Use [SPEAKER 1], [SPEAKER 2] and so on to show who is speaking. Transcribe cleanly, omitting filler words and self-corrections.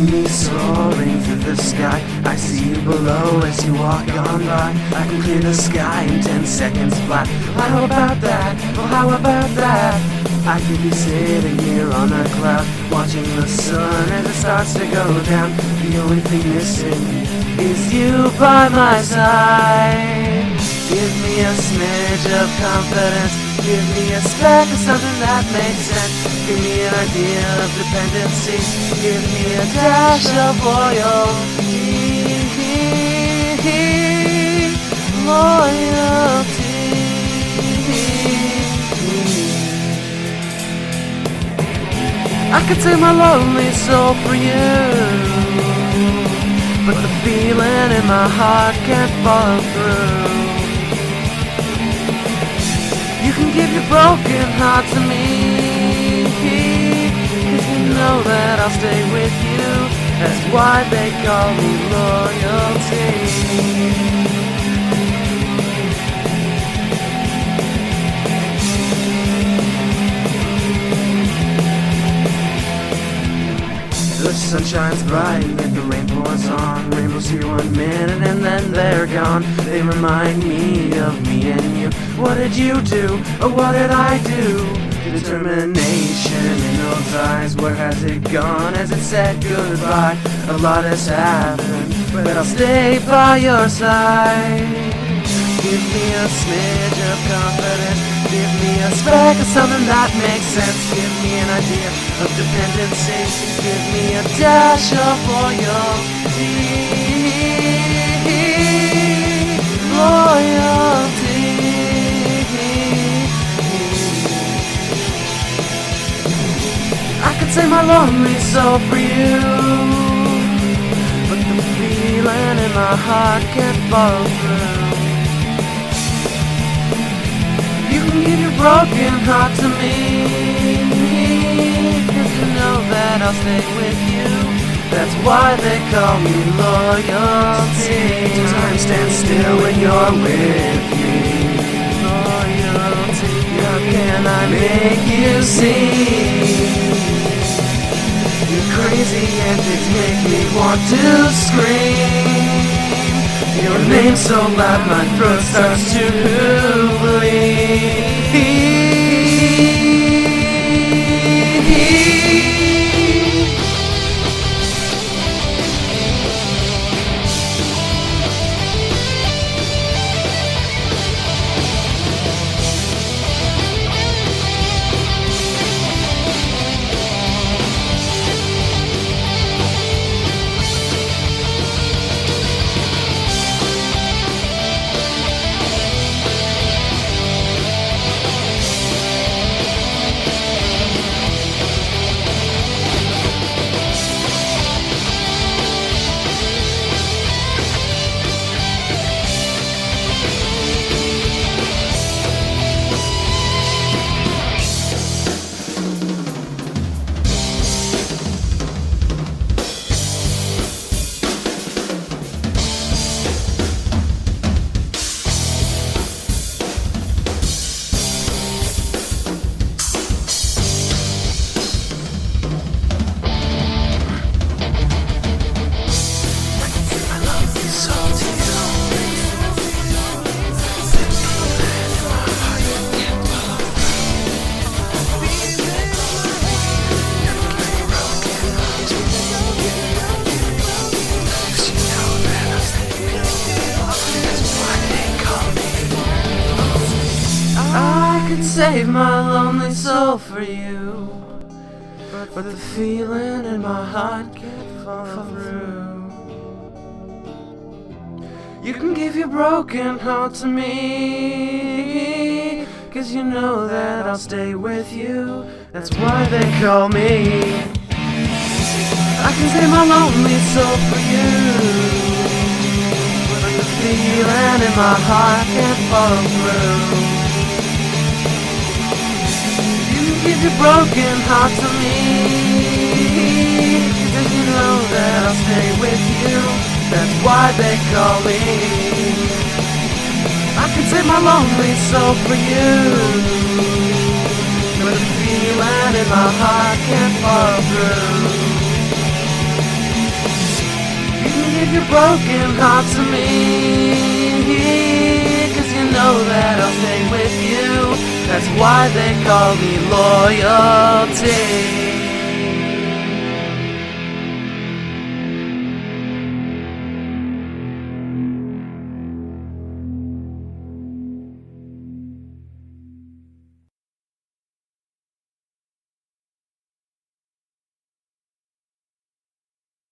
[SPEAKER 1] see me soaring through the sky. I see you below as you walk on by. I can clear the sky in 10 seconds flat. How about that? Well, how about that? I could be sitting here on a cloud, watching the sun as it starts to go down. The only thing missing is you by my side. Give me a smidge of confidence, give me a speck of something that makes sense. Give me an idea of dependency, give me a dash of loyalty. I could save my lonely soul for you, but the feeling in my heart can't follow through. You can give your broken heart to me, 'cause you know that I'll stay with you. That's why they call me loyalty. The sun shines bright and the rain pours on. Rainbows here 1 minute and then they're gone. They remind me of me and you. What did you do? Or what did I do? Determination in those eyes. Where has it gone? Has it said goodbye? A lot has happened, but I'll stay by your side. Give me a smidge of confidence, give me a speck of something that makes sense. Give me an idea of dependency, give me a dash of loyalty. Loyalty. I could save my lonely soul for you, but the feeling in my heart can't follow through. You can give your broken heart to me, 'cause you know that I'll stay with you. That's why they call me loyalty. Time stands still when you're with me. Loyalty. How can I make you see? Your crazy antics make me want to scream. Your name so loud my throat starts to bleed. Save my lonely soul for you, but the feeling in my heart can't follow through. You can give your broken heart to me, 'cause you know that I'll stay with you. That's why they call me. I can save my lonely soul for you, but the feeling in my heart can't follow through. Give your broken heart to me, 'cause you know that I'll stay with you. That's why they call me. I can save my lonely soul for you, but the feeling in my heart can't fall through. your broken heart to me, 'cause you know that I'll stay with you. That's why they call me loyalty.